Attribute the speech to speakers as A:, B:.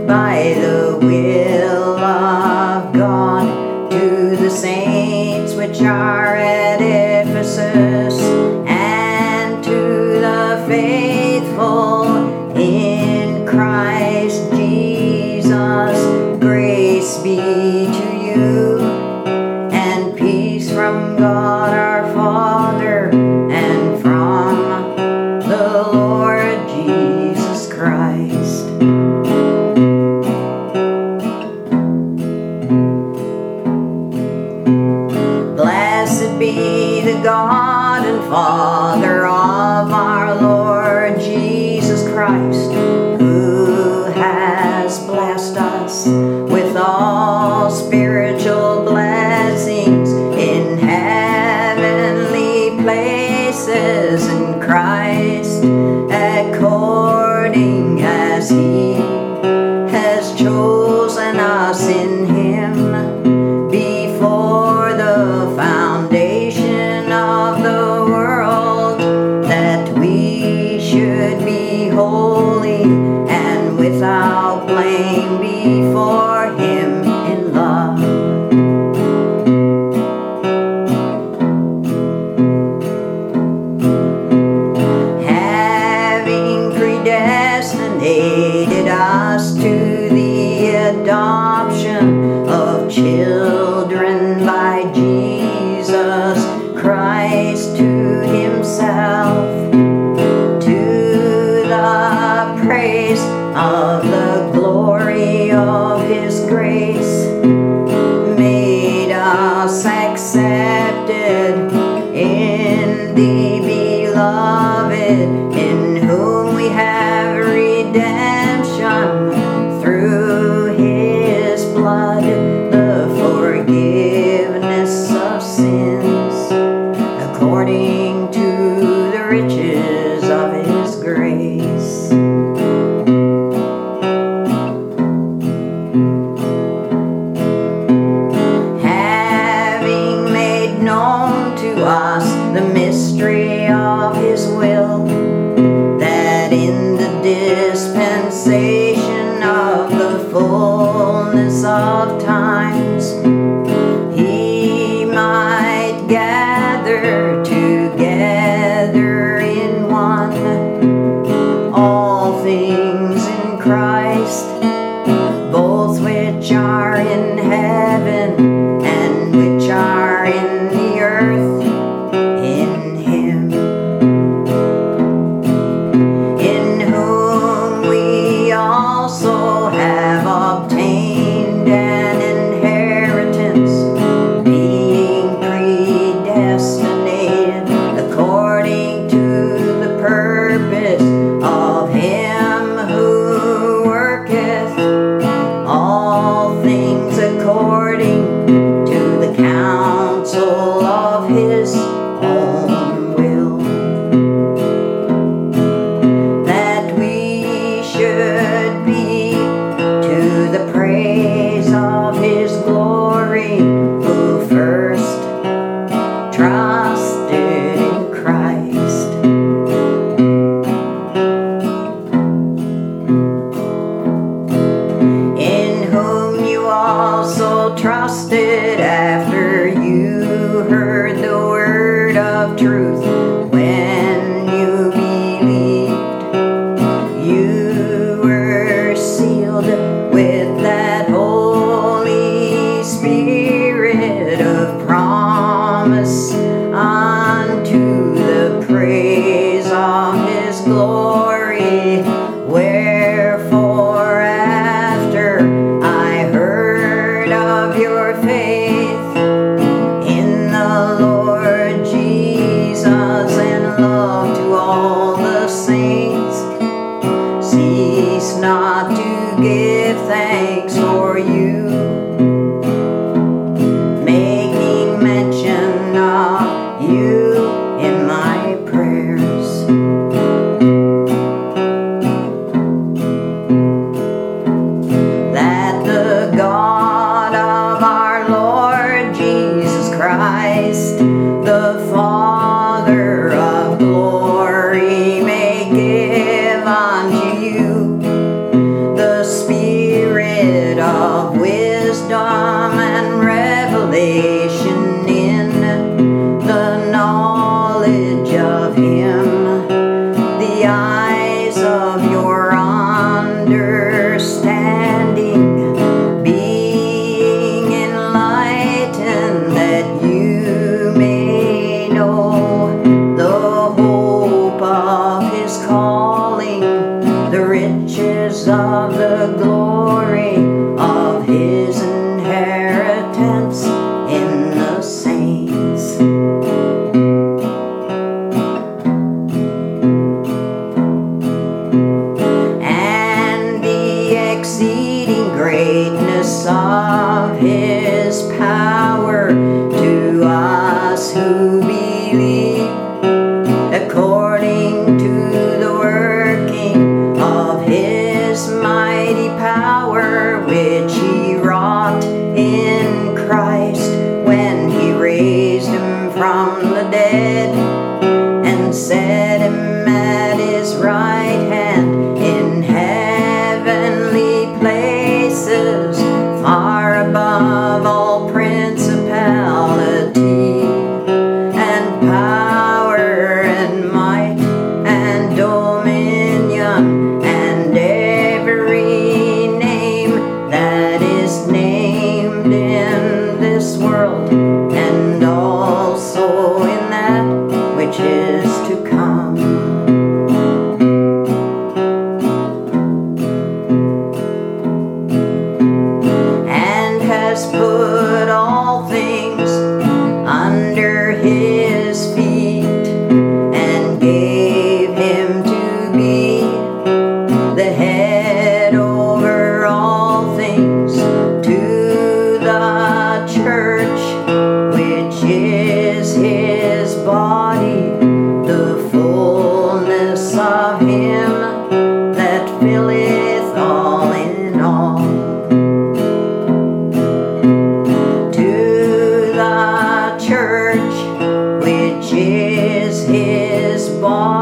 A: by the will of God, to the saints which are at Ephesus, and to the faithful in Christ Jesus, grace be to you, and peace from God our Father, and from the Lord Jesus Christ. Blessed be the God and Father of our Lord Jesus Christ, who has blessed us with all spiritual blessings in heavenly places in Christ, according as He has chosen us in Him before the foundation of the world, that we should be holy and without blame before Him in love. Having predestinated us to the adoption of children by Jesus Christ to Himself, to the praise of the glory of His grace, made us accepted in the Beloved, in whom we have redemption through His blood, the forgiveness of sins, according to the riches of His grace. Having made known to us the mystery of His will, that in the dispensation of the fullness of times He might gather together in one all things in Christ, both which are in heaven and which are in the earth, in Him, in whom we also have obtained an inheritance, being predestinated according to the purpose of Him who worketh all things according to the counsel of His own will, that we should be to the praise of His glory, who first trusted in Christ. In whom you also trusted after you heard the word of truth, when you believed, you were sealed with that Holy Spirit of promise unto the praise of His glory. Wherefore, after I heard of your faith in the Lord Jesus and love to all the saints, cease not to give thanks for you, making mention of you in my prayers. That the God of our Lord Jesus Christ, the Father of glory, may give unto you the Spirit understanding, being enlightened, that you may know the hope of his calling, the riches of the glory of his inheritance in the saints. And the exceeding greatness of his power to us who believe, according to the working of his mighty power, which he wrought in Christ when he raised him from the dead and set him at his right hand in heavenly places, far above all principality and power and might and dominion and every name that is named in this world, and also in that which is to come. And has put all things under his feet, and gave him to be the head over all things to the church, which is his body, the fullness of him that filleth all in all. To the church, which is his body,